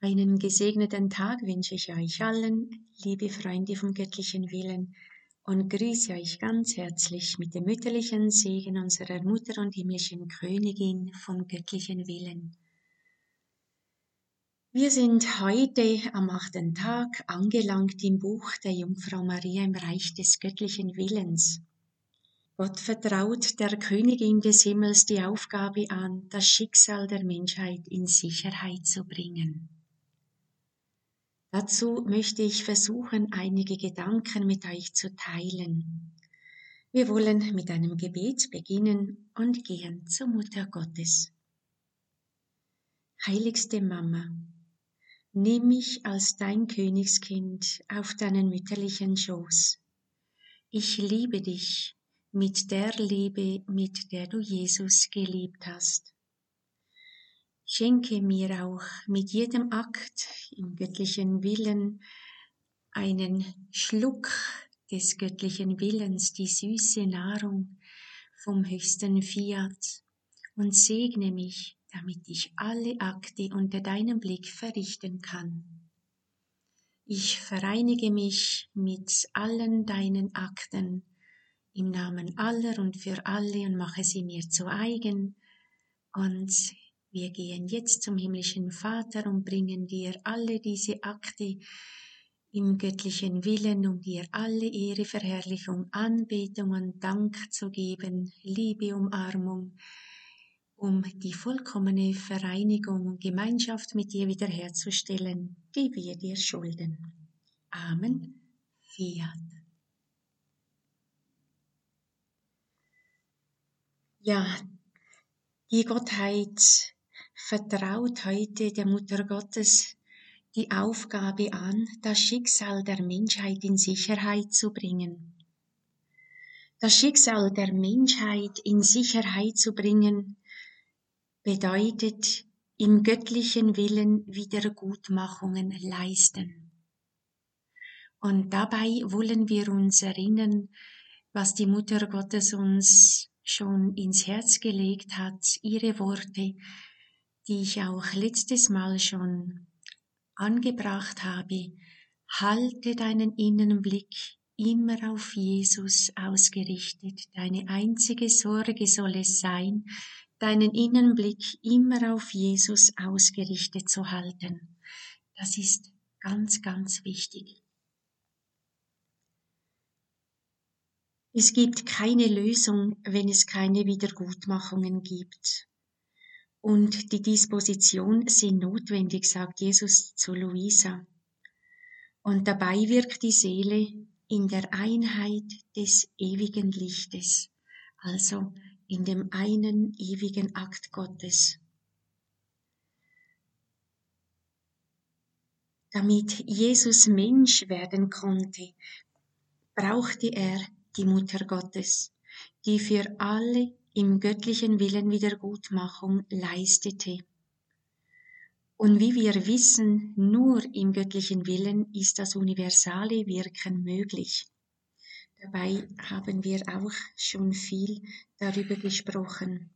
Einen gesegneten Tag wünsche ich euch allen, liebe Freunde vom göttlichen Willen, und grüße euch ganz herzlich mit dem mütterlichen Segen unserer Mutter und himmlischen Königin vom göttlichen Willen. Wir sind heute am 8. Tag angelangt im Buch der Jungfrau Maria im Reich des göttlichen Willens. Gott vertraut der Königin des Himmels die Aufgabe an, das Schicksal der Menschheit in Sicherheit zu bringen. Dazu möchte ich versuchen, einige Gedanken mit euch zu teilen. Wir wollen mit einem Gebet beginnen und gehen zur Mutter Gottes. Heiligste Mama, nimm mich als dein Königskind auf deinen mütterlichen Schoß. Ich liebe dich mit der Liebe, mit der du Jesus geliebt hast. Schenke mir auch mit jedem Akt im göttlichen Willen einen Schluck des göttlichen Willens, die süße Nahrung vom höchsten Fiat, und segne mich, damit ich alle Akte unter deinem Blick verrichten kann. Ich vereinige mich mit allen deinen Akten im Namen aller und für alle und mache sie mir zu eigen. Und wir gehen jetzt zum himmlischen Vater und bringen dir alle diese Akte im göttlichen Willen, um dir alle Ehre, Verherrlichung, Anbetung und Dank zu geben, Liebe, Umarmung, um die vollkommene Vereinigung und Gemeinschaft mit dir wiederherzustellen, die wir dir schulden. Amen. Fiat. Ja, die Gottheit vertraut heute der Mutter Gottes die Aufgabe an, das Schicksal der Menschheit in Sicherheit zu bringen. Das Schicksal der Menschheit in Sicherheit zu bringen, bedeutet im göttlichen Willen Wiedergutmachungen leisten. Und dabei wollen wir uns erinnern, was die Mutter Gottes uns schon ins Herz gelegt hat, ihre Worte, die ich auch letztes Mal schon angebracht habe. Halte deinen Innenblick immer auf Jesus ausgerichtet. Deine einzige Sorge soll es sein, deinen Innenblick immer auf Jesus ausgerichtet zu halten. Das ist ganz, ganz wichtig. Es gibt keine Lösung, wenn es keine Wiedergutmachungen gibt. Und die Disposition sind notwendig, sagt Jesus zu Luisa. Und dabei wirkt die Seele in der Einheit des ewigen Lichtes, also in dem einen ewigen Akt Gottes. Damit Jesus Mensch werden konnte, brauchte er die Mutter Gottes, die für alle im göttlichen Willen Wiedergutmachung leistete. Und wie wir wissen, nur im göttlichen Willen ist das universale Wirken möglich. Dabei haben wir auch schon viel darüber gesprochen.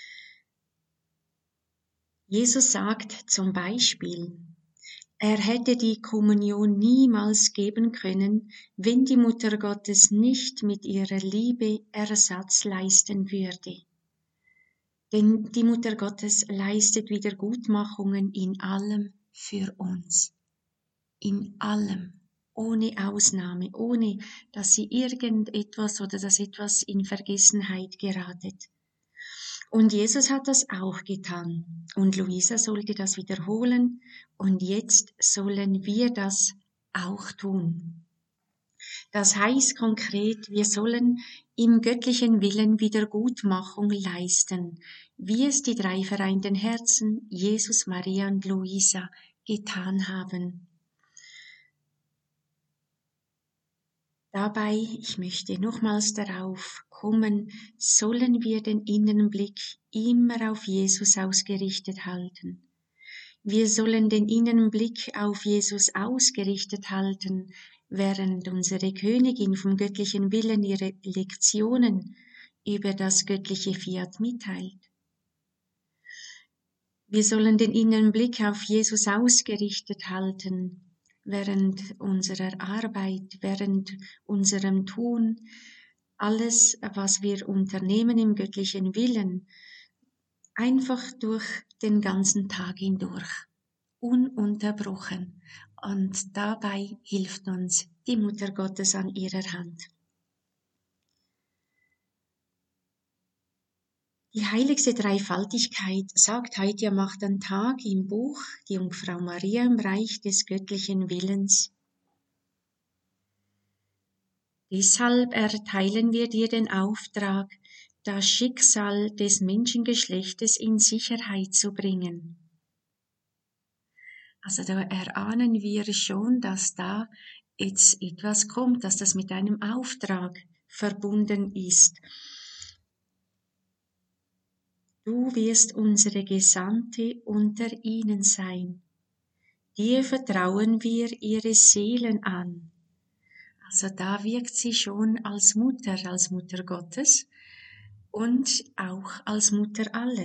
Jesus sagt zum Beispiel, er hätte die Kommunion niemals geben können, wenn die Mutter Gottes nicht mit ihrer Liebe Ersatz leisten würde. Denn die Mutter Gottes leistet Wiedergutmachungen in allem für uns. In allem. Ohne Ausnahme, ohne dass sie irgendetwas oder dass etwas in Vergessenheit geratet. Und Jesus hat das auch getan. Und Luisa sollte das wiederholen. Und jetzt sollen wir das auch tun. Das heißt konkret, wir sollen im göttlichen Willen Wiedergutmachung leisten, wie es die drei vereinten Herzen, Jesus, Maria und Luisa, getan haben. Dabei, ich möchte nochmals darauf kommen, sollen wir den Innenblick immer auf Jesus ausgerichtet halten. Wir sollen den Innenblick auf Jesus ausgerichtet halten, während unsere Königin vom göttlichen Willen ihre Lektionen über das göttliche Fiat mitteilt. Wir sollen den inneren Blick auf Jesus ausgerichtet halten, während unserer Arbeit, während unserem Tun, alles, was wir unternehmen im göttlichen Willen, einfach durch den ganzen Tag hindurch, ununterbrochen. Und dabei hilft uns die Mutter Gottes an ihrer Hand. Die heiligste Dreifaltigkeit sagt heute am 8. Tag im Buch die Jungfrau Maria im Reich des göttlichen Willens. Deshalb erteilen wir dir den Auftrag, das Schicksal des Menschengeschlechtes in Sicherheit zu bringen. Also da erahnen wir schon, dass da jetzt etwas kommt, dass das mit einem Auftrag verbunden ist. Du wirst unsere Gesandte unter ihnen sein. Dir vertrauen wir ihre Seelen an. Also da wirkt sie schon als Mutter Gottes und auch als Mutter aller.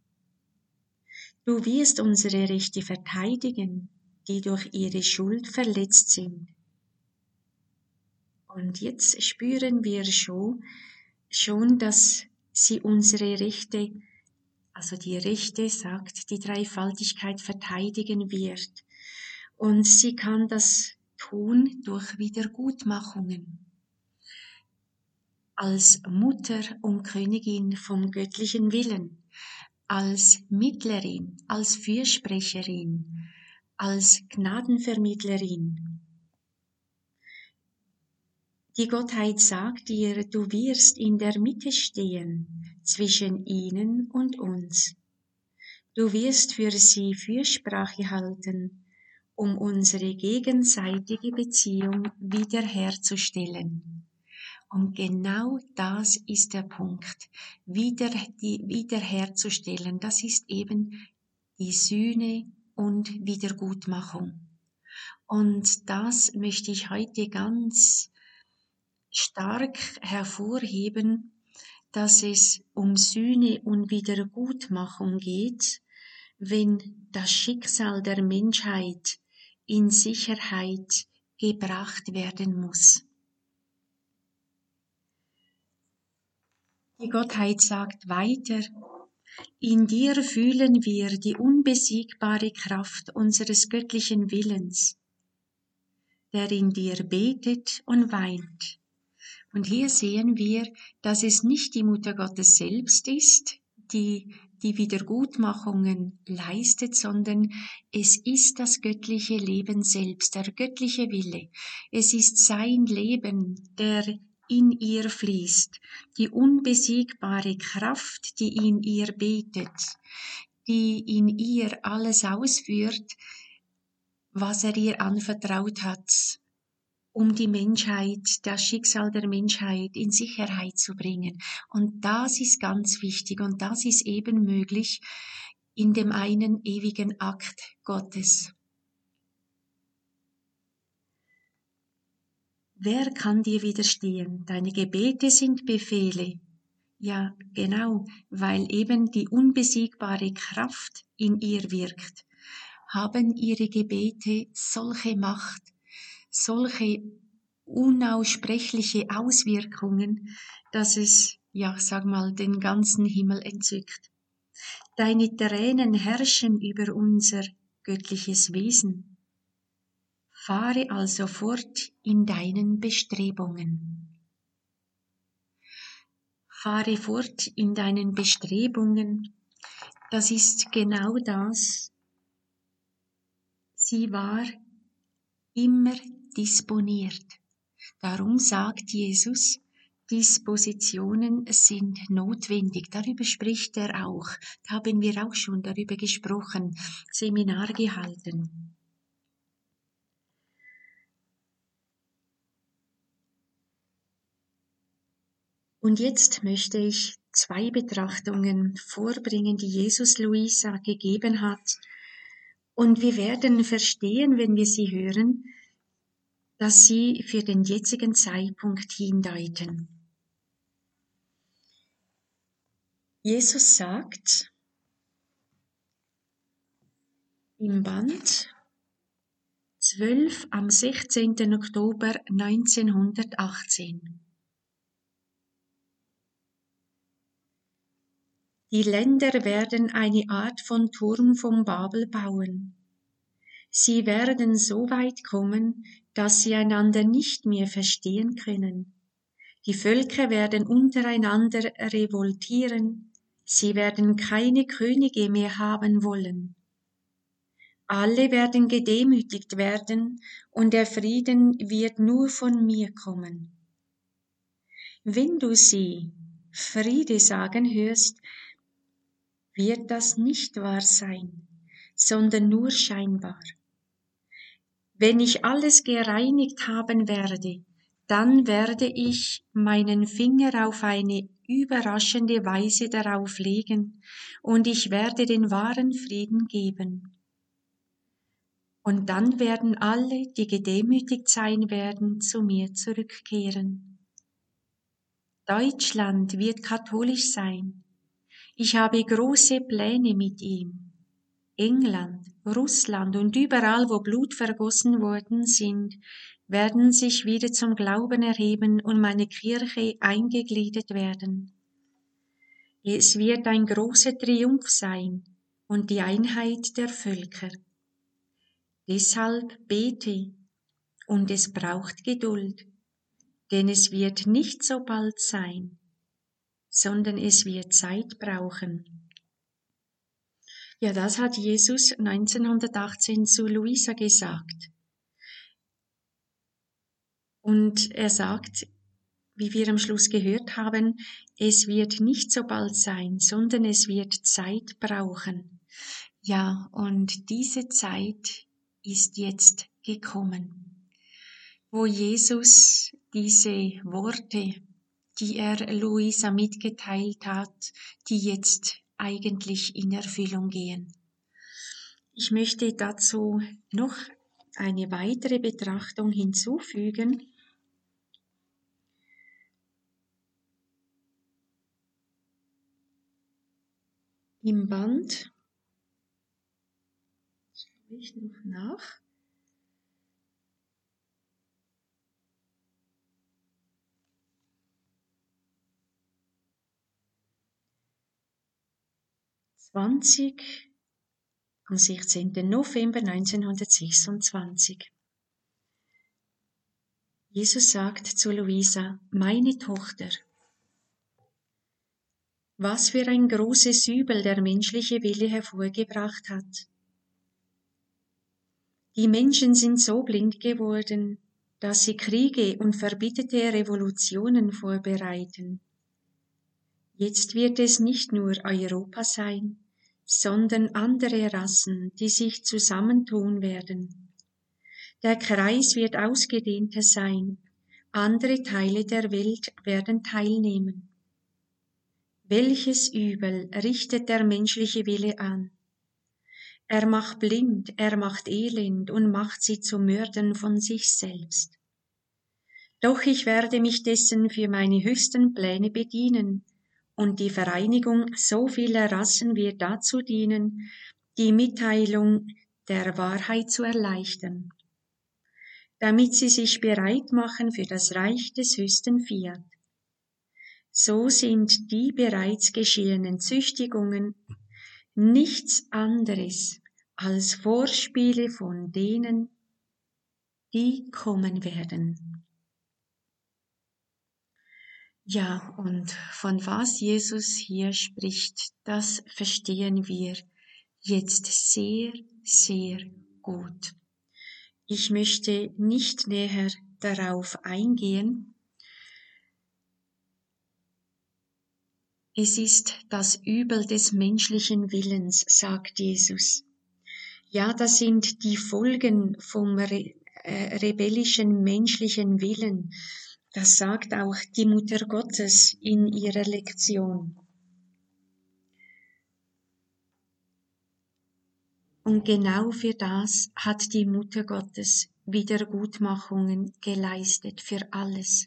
Du wirst unsere Rechte verteidigen, die durch ihre Schuld verletzt sind. Und jetzt spüren wir schon, dass sie unsere Rechte, also die Rechte, sagt die Dreifaltigkeit, verteidigen wird. Und sie kann das tun durch Wiedergutmachungen. Als Mutter und Königin vom göttlichen Willen, als Mittlerin, als Fürsprecherin, als Gnadenvermittlerin. Die Gottheit sagt dir, du wirst in der Mitte stehen, zwischen ihnen und uns. Du wirst für sie Fürsprache halten, um unsere gegenseitige Beziehung wiederherzustellen. Und genau das ist der Punkt, wiederherzustellen. Das ist eben die Sühne und Wiedergutmachung. Und das möchte ich heute ganz stark hervorheben, dass es um Sühne und Wiedergutmachung geht, wenn das Schicksal der Menschheit in Sicherheit gebracht werden muss. Die Gottheit sagt weiter, in dir fühlen wir die unbesiegbare Kraft unseres göttlichen Willens, der in dir betet und weint. Und hier sehen wir, dass es nicht die Mutter Gottes selbst ist, die die Wiedergutmachungen leistet, sondern es ist das göttliche Leben selbst, der göttliche Wille. Es ist sein Leben, der in ihr fließt, die unbesiegbare Kraft, die in ihr betet, die in ihr alles ausführt, was er ihr anvertraut hat, um die Menschheit, das Schicksal der Menschheit in Sicherheit zu bringen. Und das ist ganz wichtig und das ist eben möglich in dem einen ewigen Akt Gottes. Wer kann dir widerstehen? Deine Gebete sind Befehle. Ja, genau, weil eben die unbesiegbare Kraft in ihr wirkt, haben ihre Gebete solche Macht, solche unaussprechliche Auswirkungen, dass es, ja, sag mal, den ganzen Himmel entzückt. Deine Tränen herrschen über unser göttliches Wesen. Fahre also fort in deinen Bestrebungen. Fahre fort in deinen Bestrebungen. Das ist genau das. Sie war immer disponiert. Darum sagt Jesus, Dispositionen sind notwendig. Darüber spricht er auch. Da haben wir auch schon darüber gesprochen, Seminar gehalten. Und jetzt möchte ich 2 Betrachtungen vorbringen, die Jesus Luisa gegeben hat. Und wir werden verstehen, wenn wir sie hören, dass sie für den jetzigen Zeitpunkt hindeuten. Jesus sagt, Im Band 12 am 16. Oktober 1918. Die Länder werden eine Art von Turm vom Babel bauen. Sie werden so weit kommen, dass sie einander nicht mehr verstehen können. Die Völker werden untereinander revoltieren. Sie werden keine Könige mehr haben wollen. Alle werden gedemütigt werden, und der Frieden wird nur von mir kommen. Wenn du sie Friede sagen hörst, wird das nicht wahr sein, sondern nur scheinbar. Wenn ich alles gereinigt haben werde, dann werde ich meinen Finger auf eine überraschende Weise darauf legen, und ich werde den wahren Frieden geben. Und dann werden alle, die gedemütigt sein werden, zu mir zurückkehren. Deutschland wird katholisch sein. Ich habe große Pläne mit ihm. England, Russland und überall, wo Blut vergossen worden sind, werden sich wieder zum Glauben erheben und meine Kirche eingegliedert werden. Es wird ein großer Triumph sein und die Einheit der Völker. Deshalb bete, und es braucht Geduld, denn es wird nicht so bald sein, sondern es wird Zeit brauchen. Ja, das hat Jesus 1918 zu Luisa gesagt. Und er sagt, wie wir am Schluss gehört haben, es wird nicht so bald sein, sondern es wird Zeit brauchen. Ja, und diese Zeit ist jetzt gekommen, wo Jesus diese Worte, die er Luisa mitgeteilt hat, die jetzt eigentlich in Erfüllung gehen. Ich möchte dazu noch eine weitere Betrachtung hinzufügen. Im Band, schaue ich noch nach, am 16. November 1926. Jesus sagt zu Luisa, meine Tochter, was für ein großes Übel der menschliche Wille hervorgebracht hat. Die Menschen sind so blind geworden, dass sie Kriege und verbitterte Revolutionen vorbereiten. Jetzt wird es nicht nur Europa sein, sondern andere Rassen, die sich zusammentun werden. Der Kreis wird ausgedehnter sein, andere Teile der Welt werden teilnehmen. Welches Übel richtet der menschliche Wille an? Er macht blind, er macht elend und macht sie zu Mördern von sich selbst. Doch ich werde mich dessen für meine höchsten Pläne bedienen, und die Vereinigung so vieler Rassen wird dazu dienen, die Mitteilung der Wahrheit zu erleichtern, damit sie sich bereit machen für das Reich des höchsten Fiat. So sind die bereits geschehenen Züchtigungen nichts anderes als Vorspiele von denen, die kommen werden. Ja, und von was Jesus hier spricht, das verstehen wir jetzt sehr, sehr gut. Ich möchte nicht näher darauf eingehen. Es ist das Übel des menschlichen Willens, sagt Jesus. Ja, das sind die Folgen vom rebellischen menschlichen Willen. Das sagt auch die Mutter Gottes in ihrer Lektion. Und genau für das hat die Mutter Gottes Wiedergutmachungen geleistet, für alles.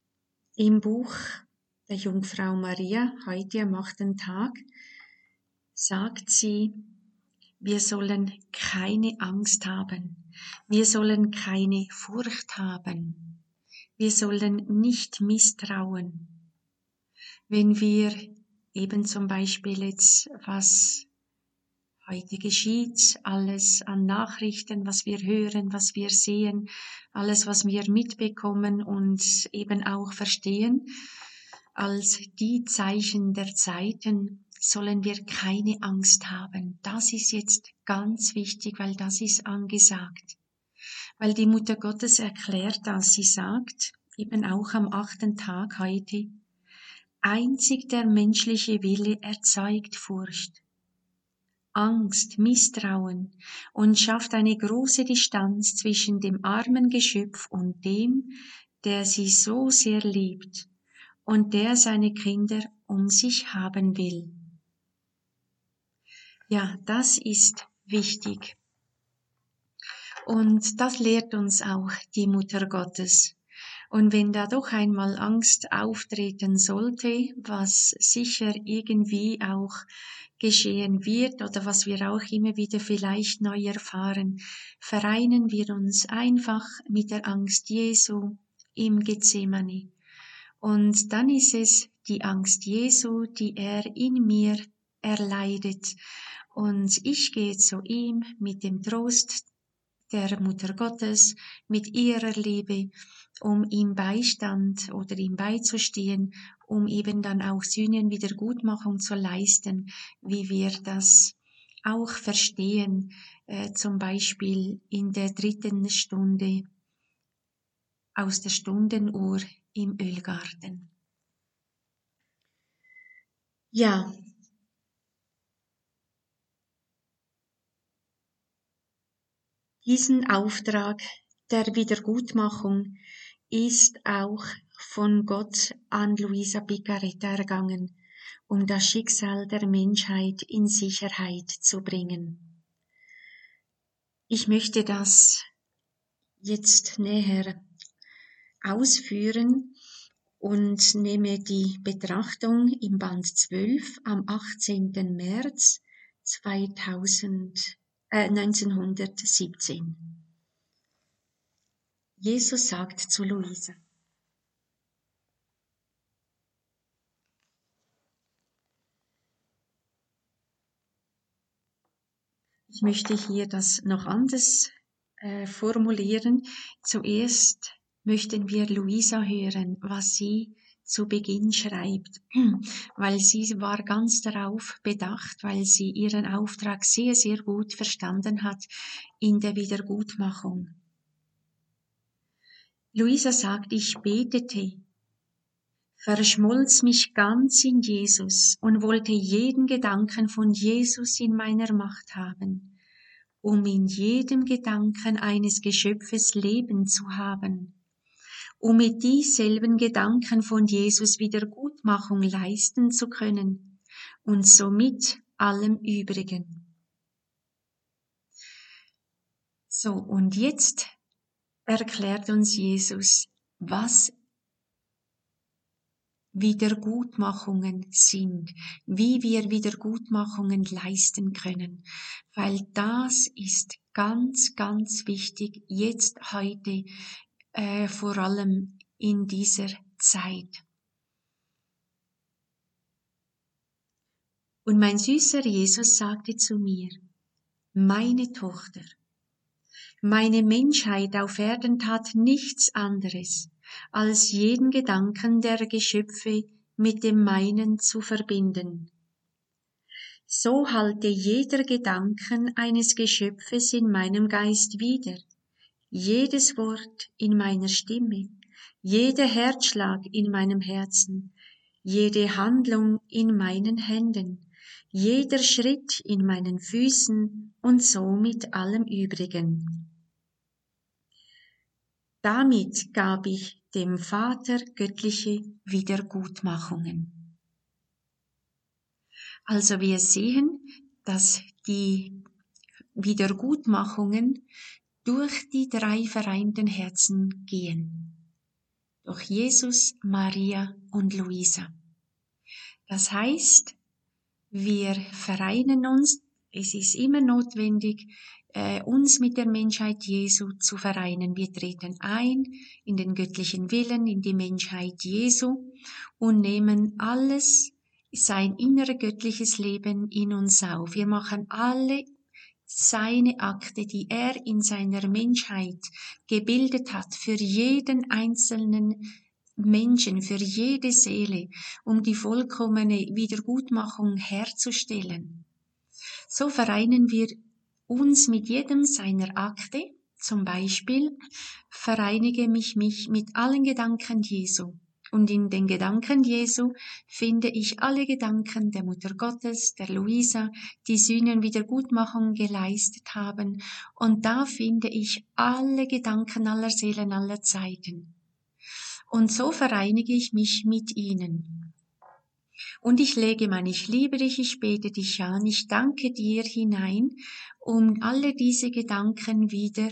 Im Buch der Jungfrau Maria, heute am 8. Tag, sagt sie, wir sollen keine Angst haben, wir sollen keine Furcht haben, wir sollen nicht misstrauen. Wenn wir eben zum Beispiel jetzt, was heute geschieht, alles an Nachrichten, was wir hören, was wir sehen, alles, was wir mitbekommen und eben auch verstehen, als die Zeichen der Zeiten sollen wir keine Angst haben. Das ist jetzt ganz wichtig, weil das ist angesagt. Weil die Mutter Gottes erklärt das, sie sagt, eben auch am 8. Tag heute, einzig der menschliche Wille erzeugt Furcht, Angst, Misstrauen und schafft eine große Distanz zwischen dem armen Geschöpf und dem, der sie so sehr liebt und der seine Kinder um sich haben will. Ja, das ist wichtig. Und das lehrt uns auch die Mutter Gottes. Und wenn da doch einmal Angst auftreten sollte, was sicher irgendwie auch geschehen wird oder was wir auch immer wieder vielleicht neu erfahren, vereinen wir uns einfach mit der Angst Jesu im Gethsemane. Und dann ist es die Angst Jesu, die er in mir erleidet. Und ich gehe zu ihm mit dem Trost der Mutter Gottes, mit ihrer Liebe, um ihm Beistand oder ihm beizustehen, um eben dann auch Sühnenwiedergutmachung zu leisten, wie wir das auch verstehen, zum Beispiel in der 3. Stunde aus der Stundenuhr im Ölgarten. Ja, diesen Auftrag der Wiedergutmachung ist auch von Gott an Luisa Picaretta ergangen, um das Schicksal der Menschheit in Sicherheit zu bringen. Ich möchte das jetzt näher ausführen und nehme die Betrachtung im Band 12 am 18. März 1917. Jesus sagt zu Luisa: Ich möchte hier das noch anders formulieren. Zuerst möchten wir Luisa hören, was sie zu Beginn schreibt, weil sie war ganz darauf bedacht, weil sie ihren Auftrag sehr, sehr gut verstanden hat in der Wiedergutmachung. Luisa sagt, ich betete, verschmolz mich ganz in Jesus und wollte jeden Gedanken von Jesus in meiner Macht haben, um in jedem Gedanken eines Geschöpfes Leben zu haben, um mit dieselben Gedanken von Jesus Wiedergutmachung leisten zu können und somit allem Übrigen. So, und jetzt erklärt uns Jesus, was Wiedergutmachungen sind, wie wir Wiedergutmachungen leisten können, weil das ist ganz, ganz wichtig, jetzt heute, vor allem in dieser Zeit. Und mein süßer Jesus sagte zu mir, meine Tochter, meine Menschheit auf Erden tat nichts anderes, als jeden Gedanken der Geschöpfe mit dem meinen zu verbinden. So hallte jeder Gedanken eines Geschöpfes in meinem Geist wider, jedes Wort in meiner Stimme, jeder Herzschlag in meinem Herzen, jede Handlung in meinen Händen, jeder Schritt in meinen Füßen und so mit allem Übrigen. Damit gab ich dem Vater göttliche Wiedergutmachungen. Also wir sehen, dass die Wiedergutmachungen durch die 3 vereinten Herzen gehen. Durch Jesus, Maria und Luisa. Das heißt, Wir vereinen uns. Es ist immer notwendig, uns mit der Menschheit Jesu zu vereinen. Wir treten ein in den göttlichen Willen, in die Menschheit Jesu und nehmen alles, sein inneres göttliches Leben in uns auf. Wir machen alle seine Akte, die er in seiner Menschheit gebildet hat, für jeden einzelnen Menschen, für jede Seele, um die vollkommene Wiedergutmachung herzustellen. So vereinen wir uns mit jedem seiner Akte, zum Beispiel vereinige mich mit allen Gedanken Jesu. Und in den Gedanken Jesu finde ich alle Gedanken der Mutter Gottes, der Luisa, die Sühnenwiedergutmachung geleistet haben. Und da finde ich alle Gedanken aller Seelen aller Zeiten. Und so vereinige ich mich mit ihnen. Und ich lege mein Ich liebe dich, ich bete dich an, ich danke dir hinein, um alle diese Gedanken wieder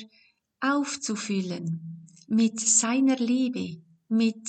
aufzufüllen mit seiner Liebe, mit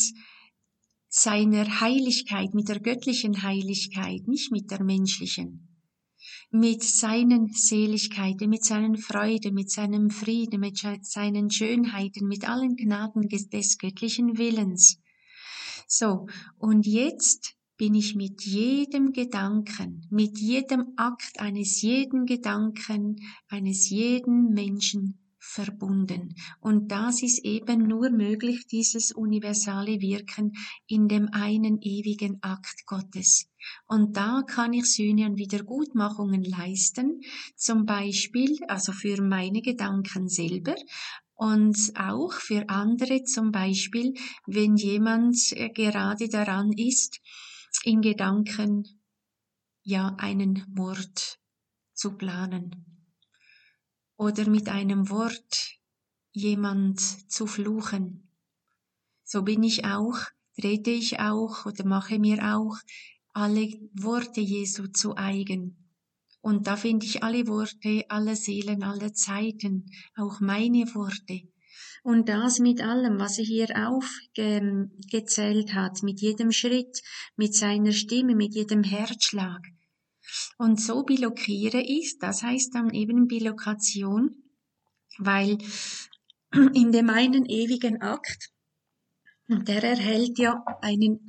seiner Heiligkeit, mit der göttlichen Heiligkeit, nicht mit der menschlichen, mit seinen Seligkeiten, mit seinen Freuden, mit seinem Frieden, mit seinen Schönheiten, mit allen Gnaden des göttlichen Willens. So, und jetzt bin ich mit jedem Gedanken, mit jedem Akt eines jeden Gedanken, eines jeden Menschen verbunden. Und das ist eben nur möglich, dieses universale Wirken in dem einen ewigen Akt Gottes. Und da kann ich Sühne und Wiedergutmachungen leisten, zum Beispiel, also für meine Gedanken selber, und auch für andere, zum Beispiel, wenn jemand gerade daran ist, in Gedanken ja einen Mord zu planen oder mit einem Wort jemand zu fluchen. So trete ich auch oder mache mir auch alle Worte Jesu zu eigen. Und da finde ich alle Worte aller Seelen, aller Zeiten, auch meine Worte. Und das mit allem, was er hier aufgezählt hat, mit jedem Schritt, mit seiner Stimme, mit jedem Herzschlag. Und so bilokiere ich, das heißt dann eben Bilokation, weil in dem einen ewigen Akt, der erhält ja einen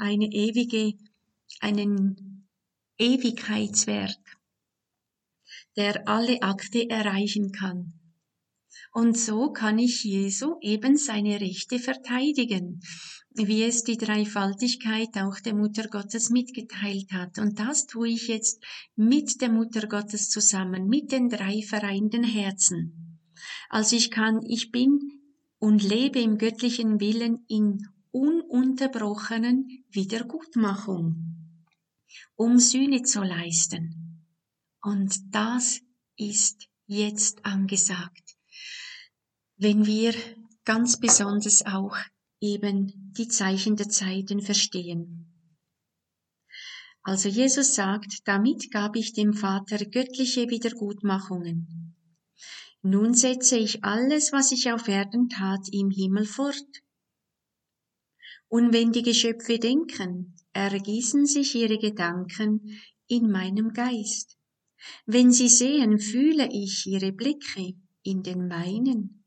Ewigkeitswert, der alle Akte erreichen kann. Und so kann ich Jesu eben seine Rechte verteidigen, wie es die Dreifaltigkeit auch der Mutter Gottes mitgeteilt hat. Und das tue ich jetzt mit der Mutter Gottes zusammen, mit den drei vereinten Herzen. Also ich bin und lebe im göttlichen Willen in ununterbrochenen Wiedergutmachung, um Sühne zu leisten. Und das ist jetzt angesagt, wenn wir ganz besonders auch eben die Zeichen der Zeiten verstehen. Also Jesus sagt, damit gab ich dem Vater göttliche Wiedergutmachungen. Nun setze ich alles, was ich auf Erden tat, im Himmel fort. Und wenn die Geschöpfe denken, ergießen sich ihre Gedanken in meinem Geist. Wenn sie sehen, fühle ich ihre Blicke in den meinen.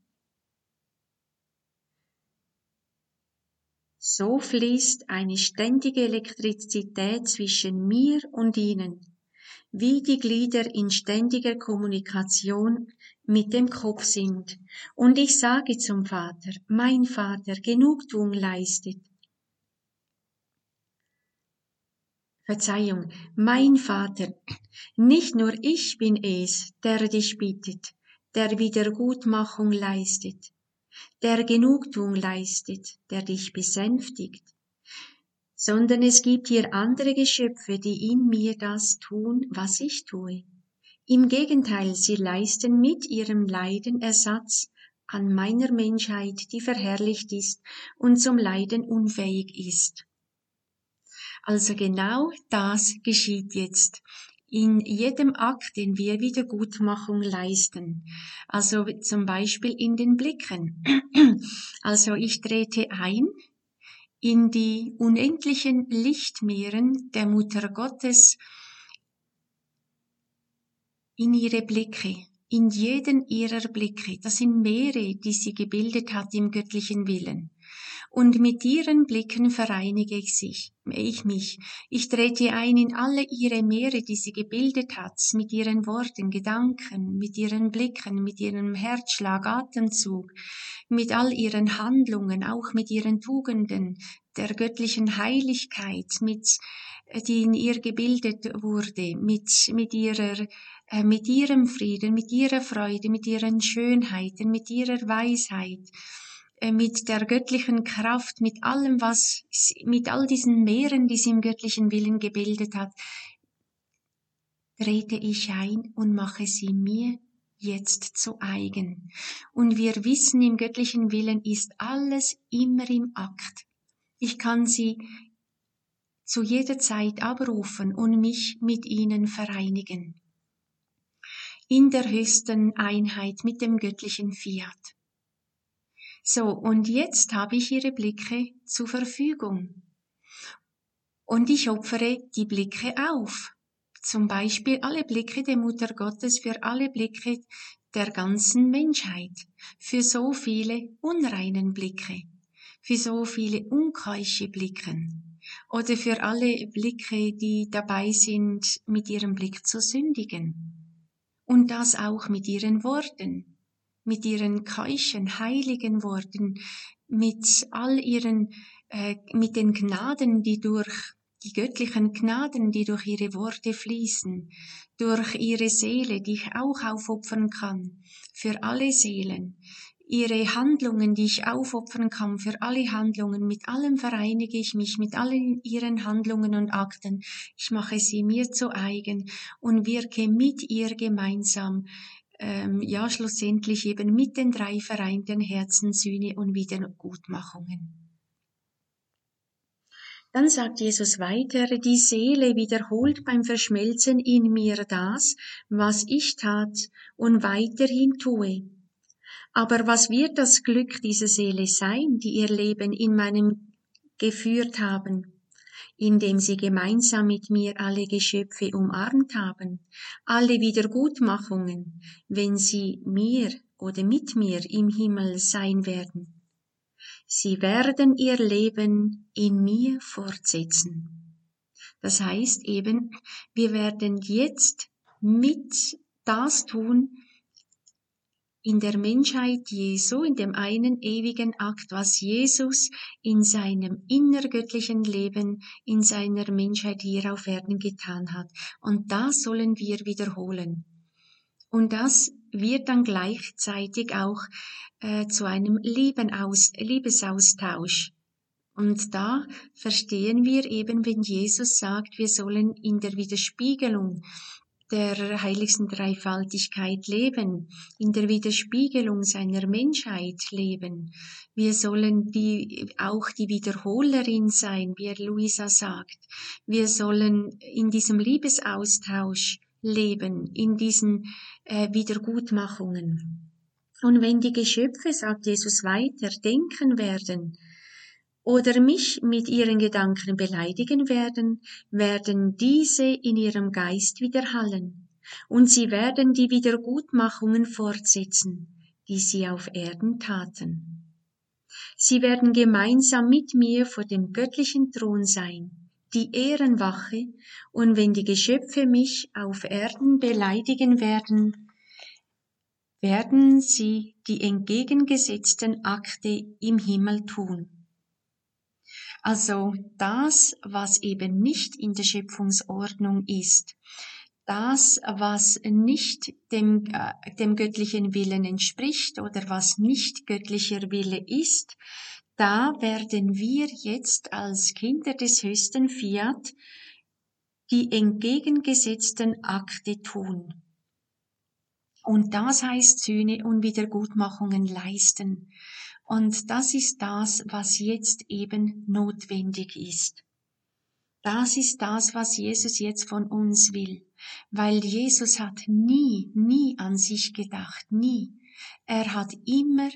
So fließt eine ständige Elektrizität zwischen mir und ihnen, wie die Glieder in ständiger Kommunikation mit dem Kopf sind. Und ich sage zum Vater, mein Vater, Genugtuung leistet. Verzeihung, mein Vater, nicht nur ich bin es, der dich bittet, der Wiedergutmachung leistet, der Genugtuung leistet, der dich besänftigt, sondern es gibt hier andere Geschöpfe, die in mir das tun, was ich tue. Im Gegenteil, sie leisten mit ihrem Leiden Ersatz an meiner Menschheit, die verherrlicht ist und zum Leiden unfähig ist. Also genau das geschieht jetzt in jedem Akt, den wir Wiedergutmachung leisten. Also zum Beispiel in den Blicken. Also ich trete ein in die unendlichen Lichtmeeren der Mutter Gottes, in ihre Blicke, in jeden ihrer Blicke. Das sind Meere, die sie gebildet hat im göttlichen Willen. Und mit ihren Blicken vereinige ich mich. Ich trete ein in alle ihre Meere, die sie gebildet hat, mit ihren Worten, Gedanken, mit ihren Blicken, mit ihrem Herzschlag, Atemzug, mit all ihren Handlungen, auch mit ihren Tugenden, der göttlichen Heiligkeit, die in ihr gebildet wurde, mit ihrem Frieden, mit ihrer Freude, mit ihren Schönheiten, mit ihrer Weisheit, mit der göttlichen Kraft, mit allem, mit all diesen Meeren, die sie im göttlichen Willen gebildet hat, trete ich ein und mache sie mir jetzt zu eigen. Und wir wissen, im göttlichen Willen ist alles immer im Akt. Ich kann sie zu jeder Zeit abrufen und mich mit ihnen vereinigen. In der höchsten Einheit mit dem göttlichen Fiat. So, und jetzt habe ich ihre Blicke zur Verfügung. Und ich opfere die Blicke auf. Zum Beispiel alle Blicke der Mutter Gottes für alle Blicke der ganzen Menschheit. Für so viele unreinen Blicke. Für so viele unkeusche Blicken. Oder für alle Blicke, die dabei sind, mit ihrem Blick zu sündigen. Und das auch mit ihren Worten. Mit ihren keuschen, heiligen Worten, mit all ihren, mit den Gnaden, die göttlichen Gnaden, die durch ihre Worte fließen, durch ihre Seele, die ich auch aufopfern kann, für alle Seelen, ihre Handlungen, die ich aufopfern kann, für alle Handlungen, mit allem vereinige ich mich, mit allen ihren Handlungen und Akten, ich mache sie mir zu eigen und wirke mit ihr gemeinsam, schlussendlich eben mit den 3 vereinten Herzen, Sühne und Wiedergutmachungen. Dann sagt Jesus weiter, die Seele wiederholt beim Verschmelzen in mir das, was ich tat und weiterhin tue. Aber was wird das Glück dieser Seele sein, die ihr Leben in meinem geführt haben, indem sie gemeinsam mit mir alle Geschöpfe umarmt haben, alle Wiedergutmachungen, wenn sie mir oder mit mir im Himmel sein werden. Sie werden ihr Leben in mir fortsetzen. Das heißt eben, wir werden jetzt mit das tun, in der Menschheit Jesu, in dem einen ewigen Akt, was Jesus in seinem innergöttlichen Leben, in seiner Menschheit hier auf Erden getan hat. Und das sollen wir wiederholen. Und das wird dann gleichzeitig auch zu einem Liebesaustausch. Und da verstehen wir eben, wenn Jesus sagt, wir sollen in der Widerspiegelung der heiligsten Dreifaltigkeit leben, in der Widerspiegelung seiner Menschheit leben. Wir sollen auch die Wiederholerin sein, wie Luisa sagt. Wir sollen in diesem Liebesaustausch leben, in diesen Wiedergutmachungen. Und wenn die Geschöpfe, sagt Jesus weiter, denken werden, oder mich mit ihren Gedanken beleidigen werden, werden diese in ihrem Geist widerhallen, und sie werden die Wiedergutmachungen fortsetzen, die sie auf Erden taten. Sie werden gemeinsam mit mir vor dem göttlichen Thron sein, die Ehrenwache, und wenn die Geschöpfe mich auf Erden beleidigen werden, werden sie die entgegengesetzten Akte im Himmel tun. Also das, was eben nicht in der Schöpfungsordnung ist, das, was nicht dem göttlichen Willen entspricht oder was nicht göttlicher Wille ist, da werden wir jetzt als Kinder des höchsten Fiat die entgegengesetzten Akte tun. Und das heißt Sühne und Wiedergutmachungen leisten. Und das ist das, was jetzt eben notwendig ist. Das ist das, was Jesus jetzt von uns will. Weil Jesus hat nie an sich gedacht, nie. Er hat immer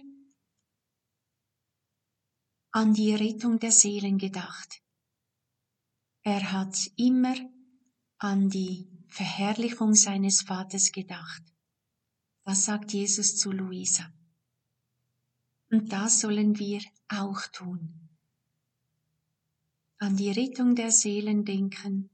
an die Rettung der Seelen gedacht. Er hat immer an die Verherrlichung seines Vaters gedacht. Das sagt Jesus zu Luisa. Und das sollen wir auch tun. An die Rettung der Seelen denken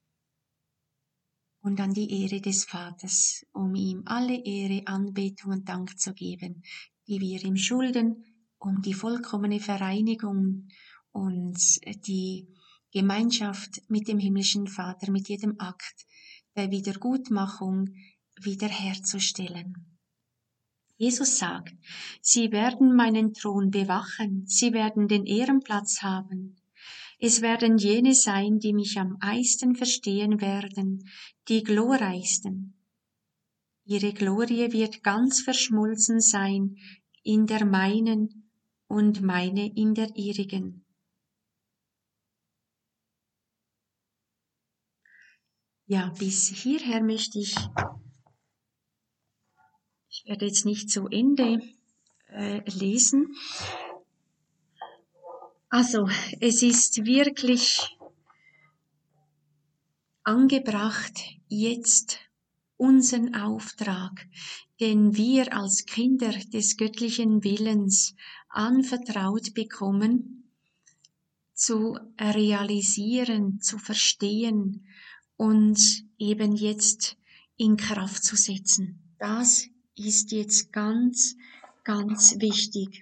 und an die Ehre des Vaters, um ihm alle Ehre, Anbetung und Dank zu geben, die wir ihm schulden, um die vollkommene Vereinigung und die Gemeinschaft mit dem himmlischen Vater, mit jedem Akt der Wiedergutmachung wiederherzustellen. Jesus sagt, sie werden meinen Thron bewachen, sie werden den Ehrenplatz haben. Es werden jene sein, die mich am meisten verstehen werden, die glorreichsten. Ihre Glorie wird ganz verschmolzen sein in der meinen und meine in der ihrigen. Ja, bis hierher möchte ich werde jetzt nicht zu Ende lesen. Also, es ist wirklich angebracht, jetzt unseren Auftrag, den wir als Kinder des göttlichen Willens anvertraut bekommen, zu realisieren, zu verstehen und eben jetzt in Kraft zu setzen. Das ist jetzt ganz, ganz wichtig.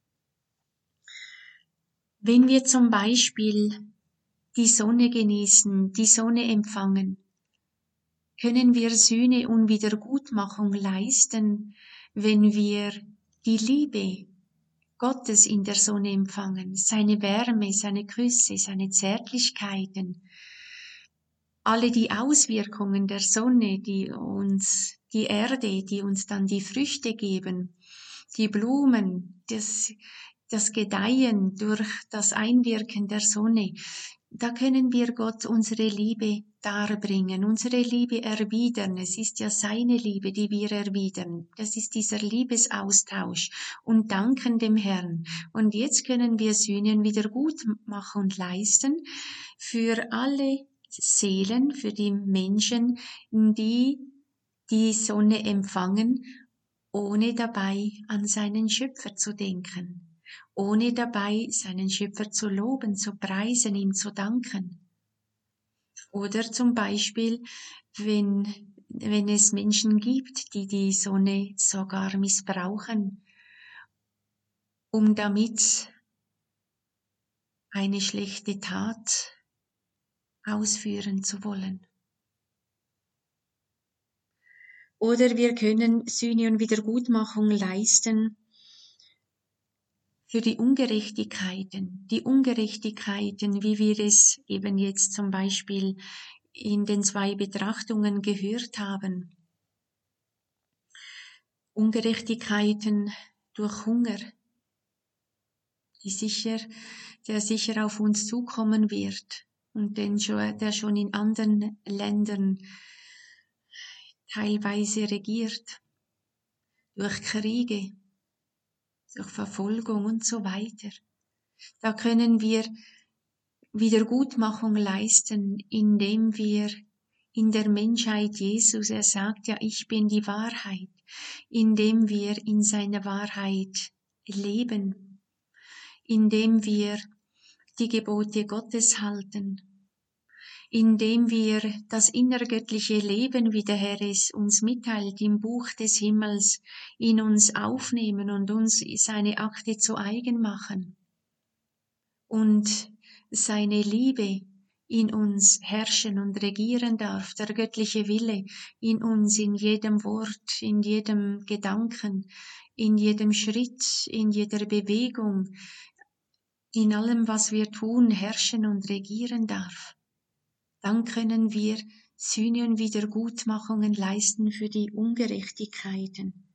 Wenn wir zum Beispiel die Sonne genießen, die Sonne empfangen, können wir Sühne und Wiedergutmachung leisten, wenn wir die Liebe Gottes in der Sonne empfangen, seine Wärme, seine Küsse, seine Zärtlichkeiten, alle die Auswirkungen der Sonne, die Erde, die uns dann die Früchte geben, die Blumen, das Gedeihen durch das Einwirken der Sonne, da können wir Gott unsere Liebe darbringen, unsere Liebe erwidern. Es ist ja seine Liebe, die wir erwidern. Das ist dieser Liebesaustausch und danken dem Herrn. Und jetzt können wir Sühnen wieder gut machen und leisten für alle Seelen, für die Menschen, die die Sonne empfangen, ohne dabei an seinen Schöpfer zu denken, ohne dabei seinen Schöpfer zu loben, zu preisen, ihm zu danken. Oder zum Beispiel, wenn es Menschen gibt, die die Sonne sogar missbrauchen, um damit eine schlechte Tat ausführen zu wollen. Oder wir können Sühne und Wiedergutmachung leisten für die Ungerechtigkeiten, wie wir es eben jetzt zum Beispiel in den 2 Betrachtungen gehört haben. Ungerechtigkeiten durch Hunger, der sicher auf uns zukommen wird und der schon in anderen Ländern teilweise regiert, durch Kriege, durch Verfolgung und so weiter. Da können wir Wiedergutmachung leisten, indem wir in der Menschheit Jesus, er sagt ja, ich bin die Wahrheit, indem wir in seiner Wahrheit leben, indem wir die Gebote Gottes halten, indem wir das innergöttliche Leben, wie der Herr es uns mitteilt, im Buch des Himmels in uns aufnehmen und uns seine Akte zu eigen machen und seine Liebe in uns herrschen und regieren darf, der göttliche Wille in uns, in jedem Wort, in jedem Gedanken, in jedem Schritt, in jeder Bewegung, in allem, was wir tun, herrschen und regieren darf. Dann können wir Sühne und Wiedergutmachungen leisten für die Ungerechtigkeiten.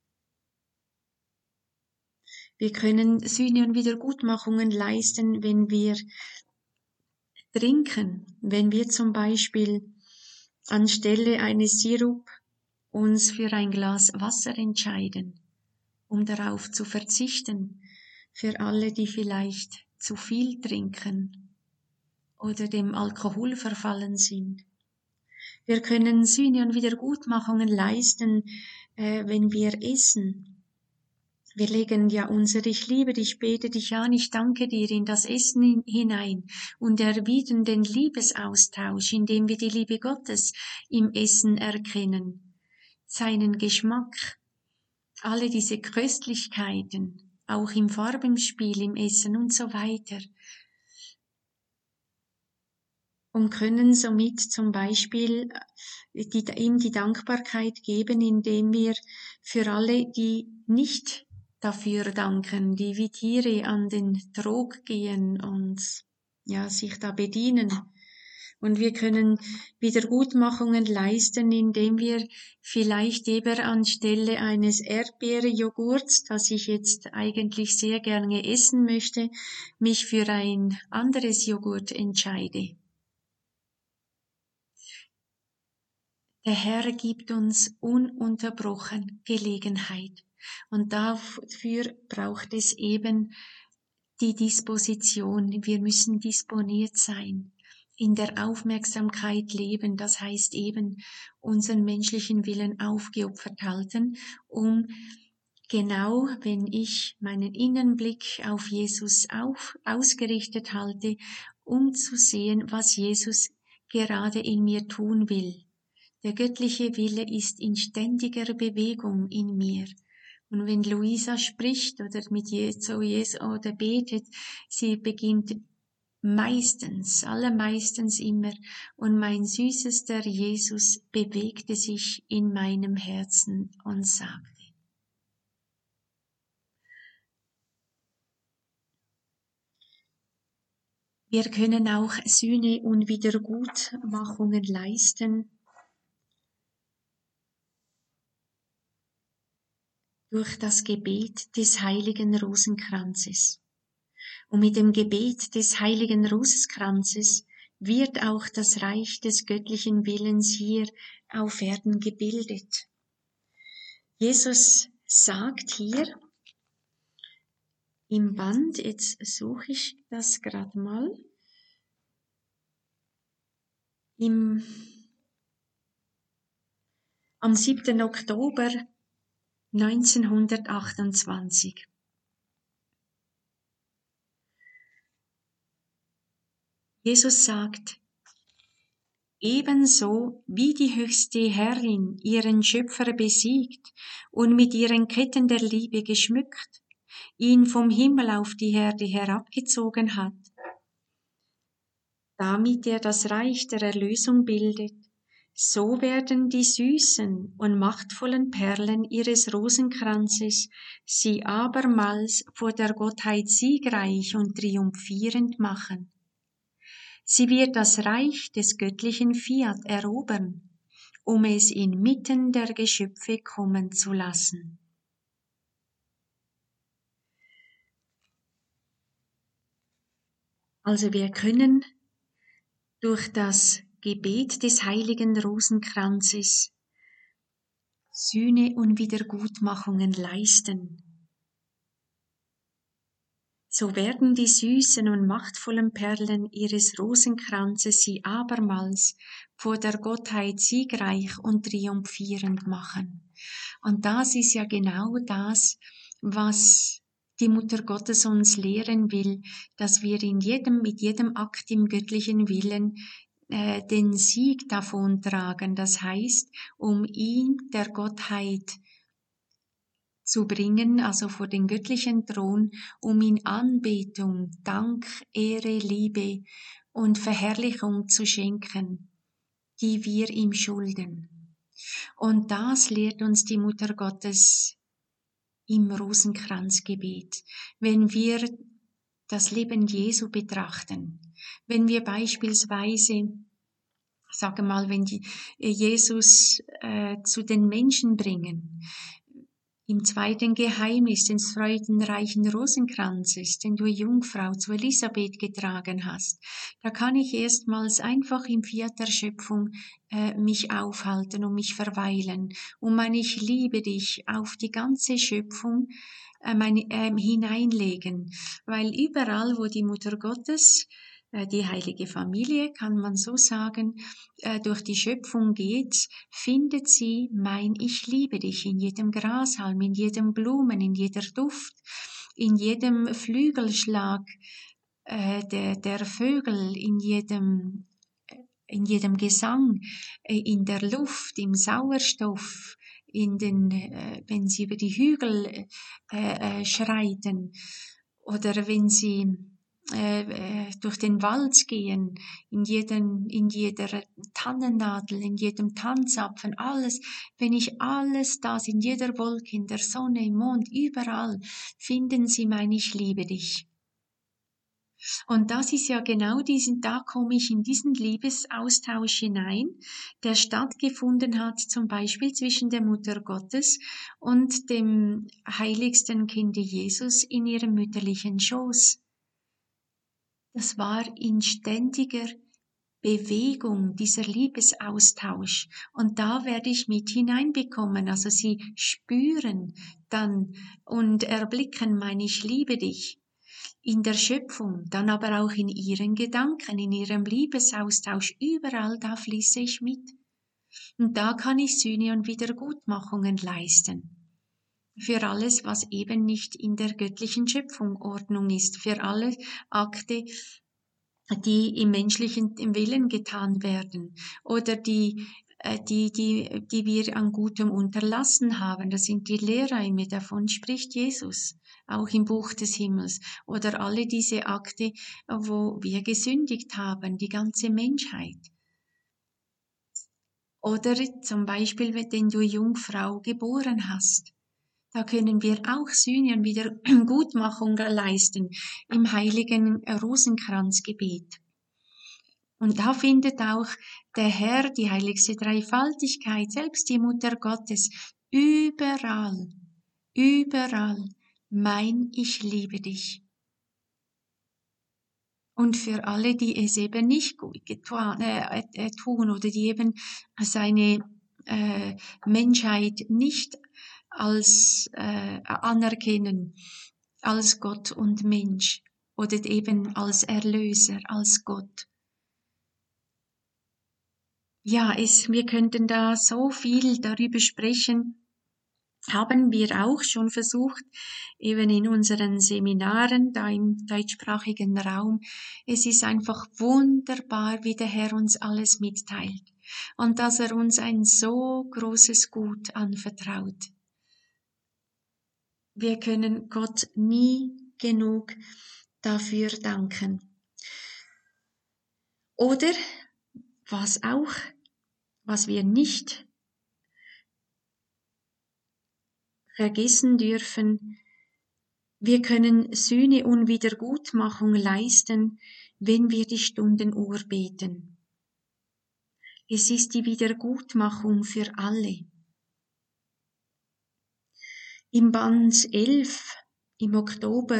Wir können Sühne und Wiedergutmachungen leisten, wenn wir trinken, wenn wir zum Beispiel anstelle eines Sirup uns für ein Glas Wasser entscheiden, um darauf zu verzichten, für alle, die vielleicht zu viel trinken oder dem Alkohol verfallen sind. Wir können Sühne und Wiedergutmachungen leisten, wenn wir essen. Wir legen ja unser Ich liebe dich, bete dich an, ich danke dir in das Essen hinein und erwidern den Liebesaustausch, indem wir die Liebe Gottes im Essen erkennen, seinen Geschmack, alle diese Köstlichkeiten, auch im Farbenspiel, im Essen und so weiter. Und können somit zum Beispiel ihm die Dankbarkeit geben, indem wir für alle, die nicht dafür danken, die wie Tiere an den Trog gehen und ja, sich da bedienen. Und wir können Wiedergutmachungen leisten, indem wir vielleicht eben anstelle eines Erdbeerjoghurts, das ich jetzt eigentlich sehr gerne essen möchte, mich für ein anderes Joghurt entscheide. Der Herr gibt uns ununterbrochen Gelegenheit. Und dafür braucht es eben die Disposition. Wir müssen disponiert sein, in der Aufmerksamkeit leben. Das heißt eben unseren menschlichen Willen aufgeopfert halten, um genau, wenn ich meinen Innenblick auf Jesus ausgerichtet halte, um zu sehen, was Jesus gerade in mir tun will. Der göttliche Wille ist in ständiger Bewegung in mir. Und wenn Luisa spricht oder mit Jesus oder betet, sie beginnt allermeistens immer, und mein süßester Jesus bewegte sich in meinem Herzen und sagte. Wir können auch Sühne und Wiedergutmachungen leisten durch das Gebet des heiligen Rosenkranzes. Und mit dem Gebet des heiligen Rosenkranzes wird auch das Reich des göttlichen Willens hier auf Erden gebildet. Jesus sagt hier im Band, jetzt suche ich das gerade mal, am 7. Oktober 1928. Jesus sagt, ebenso wie die höchste Herrin ihren Schöpfer besiegt und mit ihren Ketten der Liebe geschmückt, ihn vom Himmel auf die Erde herabgezogen hat, damit er das Reich der Erlösung bildet, so werden die süßen und machtvollen Perlen ihres Rosenkranzes sie abermals vor der Gottheit siegreich und triumphierend machen. Sie wird das Reich des göttlichen Fiat erobern, um es inmitten der Geschöpfe kommen zu lassen. Also wir können durch das Gebet des heiligen Rosenkranzes Sühne und Wiedergutmachungen leisten. So werden die süßen und machtvollen Perlen ihres Rosenkranzes sie abermals vor der Gottheit siegreich und triumphierend machen. Und das ist ja genau das, was die Mutter Gottes uns lehren will, dass wir mit jedem Akt im göttlichen Willen den Sieg davontragen. Das heißt, um ihn der Gottheit zu bringen, also vor den göttlichen Thron, um ihm Anbetung, Dank, Ehre, Liebe und Verherrlichung zu schenken, die wir ihm schulden. Und das lehrt uns die Mutter Gottes im Rosenkranzgebet. Wenn wir das Leben Jesu betrachten, wenn wir beispielsweise, sage mal, wenn Jesus zu den Menschen bringen, im zweiten Geheimnis des freudenreichen Rosenkranzes, den du Jungfrau zu Elisabeth getragen hast, da kann ich erstmals einfach im Fiat der Schöpfung mich aufhalten und mich verweilen, und mein Ich liebe dich auf die ganze Schöpfung hineinlegen, weil überall, wo die Mutter Gottes die heilige Familie, kann man so sagen, durch die Schöpfung geht, findet sie mein Ich liebe dich in jedem Grashalm, in jedem Blumen, in jeder Duft, in jedem Flügelschlag der Vögel, in jedem Gesang, in der Luft, im Sauerstoff, wenn sie über die Hügel schreiten oder wenn sie durch den Wald gehen, in jeder Tannennadel, in jedem Tanzapfen, alles, wenn ich alles das, in jeder Wolke, in der Sonne, im Mond, überall, finden sie mein Ich liebe dich. Und das ist ja genau da komme ich in diesen Liebesaustausch hinein, der stattgefunden hat, zum Beispiel zwischen der Mutter Gottes und dem heiligsten Kinde Jesus in ihrem mütterlichen Schoß. Das war in ständiger Bewegung, dieser Liebesaustausch. Und da werde ich mit hineinbekommen. Also sie spüren dann und erblicken mein Ich liebe dich in der Schöpfung, dann aber auch in ihren Gedanken, in ihrem Liebesaustausch. Überall da fließe ich mit. Und da kann ich Sühne und Wiedergutmachungen leisten. Für alles, was eben nicht in der göttlichen Schöpfung Ordnung ist. Für alle Akte, die im menschlichen Willen getan werden oder die wir an Gutem unterlassen haben. Das sind die Lehrräume, davon spricht Jesus, auch im Buch des Himmels. Oder alle diese Akte, wo wir gesündigt haben, die ganze Menschheit. Oder zum Beispiel, wenn du Jungfrau geboren hast. Da können wir auch Sühne und Wiedergutmachung leisten im heiligen Rosenkranzgebet. Und da findet auch der Herr, die heiligste Dreifaltigkeit, selbst die Mutter Gottes, überall, überall, mein Ich liebe dich. Und für alle, die es eben nicht tun oder die eben seine Menschheit nicht als anerkennen, als Gott und Mensch oder eben als Erlöser, als Gott. Ja, wir könnten da so viel darüber sprechen. Haben wir auch schon versucht, eben in unseren Seminaren, da im deutschsprachigen Raum. Es ist einfach wunderbar, wie der Herr uns alles mitteilt und dass er uns ein so großes Gut anvertraut. Wir können Gott nie genug dafür danken. Oder was wir nicht vergessen dürfen, wir können Sühne und Wiedergutmachung leisten, wenn wir die Stundenuhr beten. Es ist die Wiedergutmachung für alle. Im Band 11, im Oktober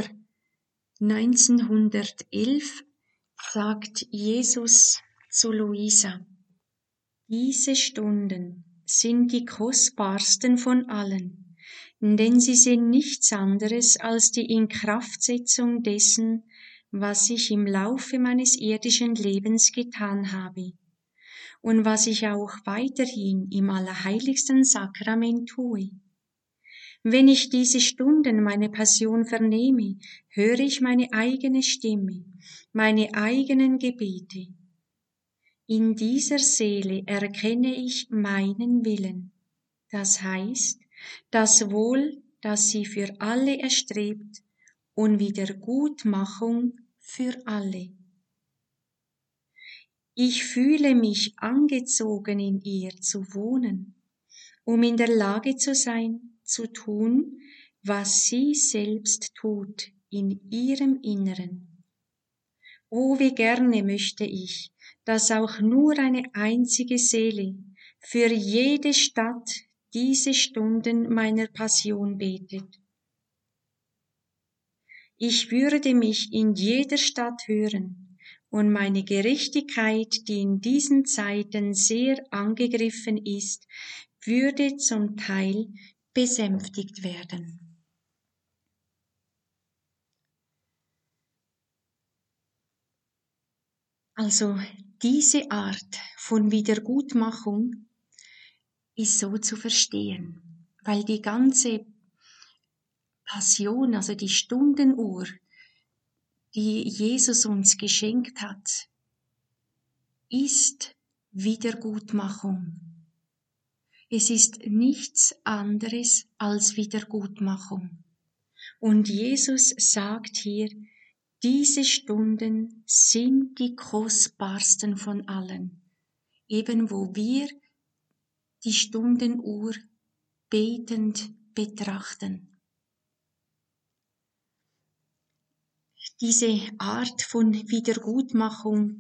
1911, sagt Jesus zu Luisa: Diese Stunden sind die kostbarsten von allen, denn sie sind nichts anderes als die Inkraftsetzung dessen, was ich im Laufe meines irdischen Lebens getan habe und was ich auch weiterhin im allerheiligsten Sakrament tue. Wenn ich diese Stunden meine Passion vernehme, höre ich meine eigene Stimme, meine eigenen Gebete. In dieser Seele erkenne ich meinen Willen, das heißt, das Wohl, das sie für alle erstrebt, und Wiedergutmachung für alle. Ich fühle mich angezogen, in ihr zu wohnen, um in der Lage zu sein, zu tun, was sie selbst tut in ihrem Inneren. Oh, wie gerne möchte ich, dass auch nur eine einzige Seele für jede Stadt diese Stunden meiner Passion betet. Ich würde mich in jeder Stadt hören und meine Gerechtigkeit, die in diesen Zeiten sehr angegriffen ist, würde zum Teil besänftigt werden. Also diese Art von Wiedergutmachung ist so zu verstehen, weil die ganze Passion, also die Stundenuhr, die Jesus uns geschenkt hat, ist Wiedergutmachung. Es ist nichts anderes als Wiedergutmachung. Und Jesus sagt hier, diese Stunden sind die kostbarsten von allen, eben wo wir die Stundenuhr betend betrachten. Diese Art von Wiedergutmachung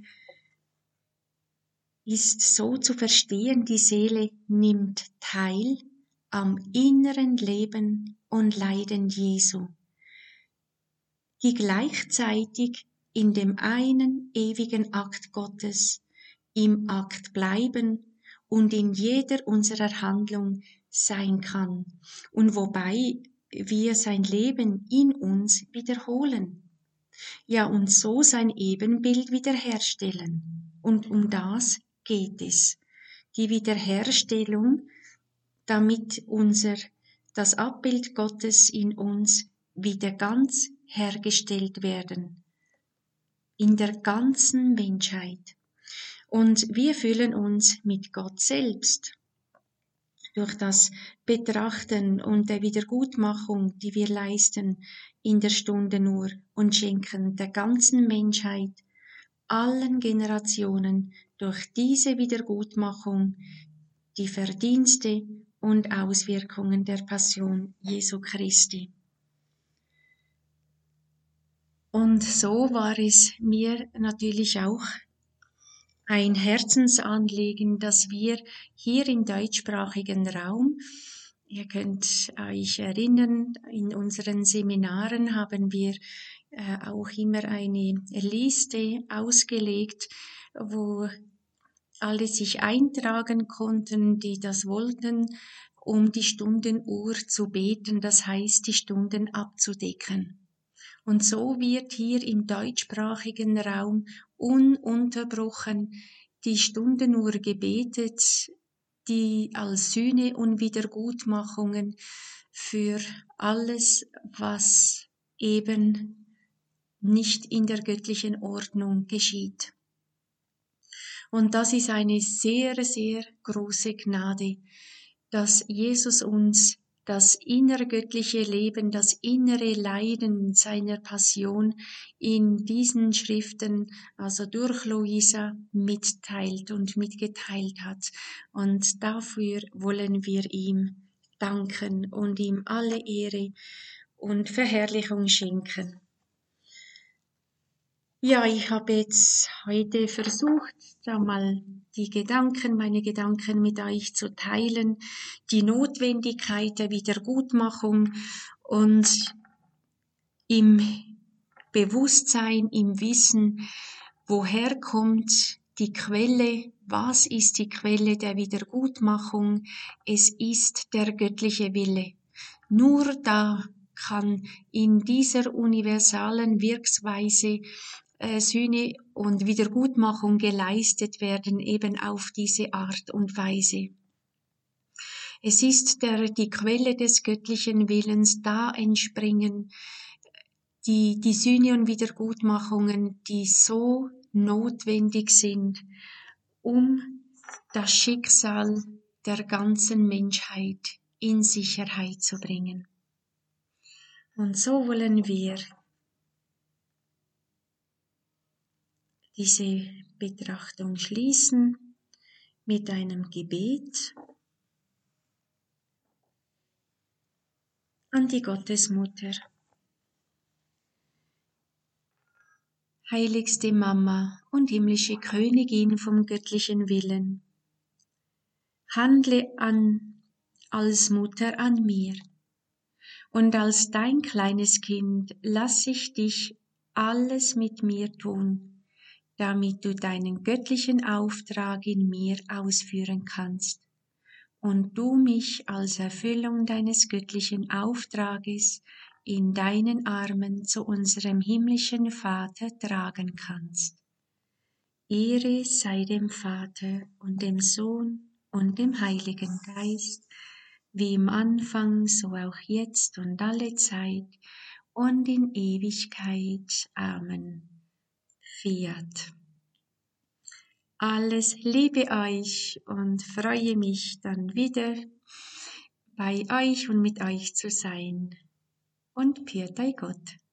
ist so zu verstehen, die Seele nimmt teil am inneren Leben und Leiden Jesu, die gleichzeitig in dem einen ewigen Akt Gottes, im Akt bleiben und in jeder unserer Handlung sein kann und wobei wir sein Leben in uns wiederholen. Ja, und so sein Ebenbild wiederherstellen. Und um das geht es. Die Wiederherstellung, damit das Abbild Gottes in uns wieder ganz hergestellt werden. In der ganzen Menschheit. Und wir fühlen uns mit Gott selbst. Durch das Betrachten und der Wiedergutmachung, die wir leisten in der Stundenuhr und schenken der ganzen Menschheit, allen Generationen durch diese Wiedergutmachung die Verdienste und Auswirkungen der Passion Jesu Christi. Und so war es mir natürlich auch ein Herzensanliegen, dass wir hier im deutschsprachigen Raum, ihr könnt euch erinnern, in unseren Seminaren haben wir auch immer eine Liste ausgelegt, wo alle sich eintragen konnten, die das wollten, um die Stundenuhr zu beten, das heißt, die Stunden abzudecken. Und so wird hier im deutschsprachigen Raum ununterbrochen die Stundenuhr gebetet, die als Sühne und Wiedergutmachungen für alles, was eben nicht in der göttlichen Ordnung geschieht. Und das ist eine sehr, sehr große Gnade, dass Jesus uns das innergöttliche Leben, das innere Leiden seiner Passion in diesen Schriften, also durch Luisa, mitteilt und mitgeteilt hat. Und dafür wollen wir ihm danken und ihm alle Ehre und Verherrlichung schenken. Ja, ich habe jetzt heute versucht, einmal meine Gedanken mit euch zu teilen, die Notwendigkeit der Wiedergutmachung und im Bewusstsein, im Wissen, woher kommt die Quelle, was ist die Quelle der Wiedergutmachung? Es ist der göttliche Wille. Nur da kann in dieser universalen Wirksweise Sühne und Wiedergutmachung geleistet werden, eben auf diese Art und Weise. Es ist die Quelle des göttlichen Willens, da entspringen die Sühne und Wiedergutmachungen, die so notwendig sind, um das Schicksal der ganzen Menschheit in Sicherheit zu bringen. Und so wollen wir diese Betrachtung schließen mit einem Gebet an die Gottesmutter. Heiligste Mama und himmlische Königin vom göttlichen Willen, handle als Mutter an mir, und als dein kleines Kind lass ich dich alles mit mir tun, damit du deinen göttlichen Auftrag in mir ausführen kannst und du mich als Erfüllung deines göttlichen Auftrages in deinen Armen zu unserem himmlischen Vater tragen kannst. Ehre sei dem Vater und dem Sohn und dem Heiligen Geist, wie im Anfang, so auch jetzt und alle Zeit und in Ewigkeit. Amen. Fiat. Alles liebe euch und freue mich dann wieder bei euch und mit euch zu sein. Und Pfiat Gott.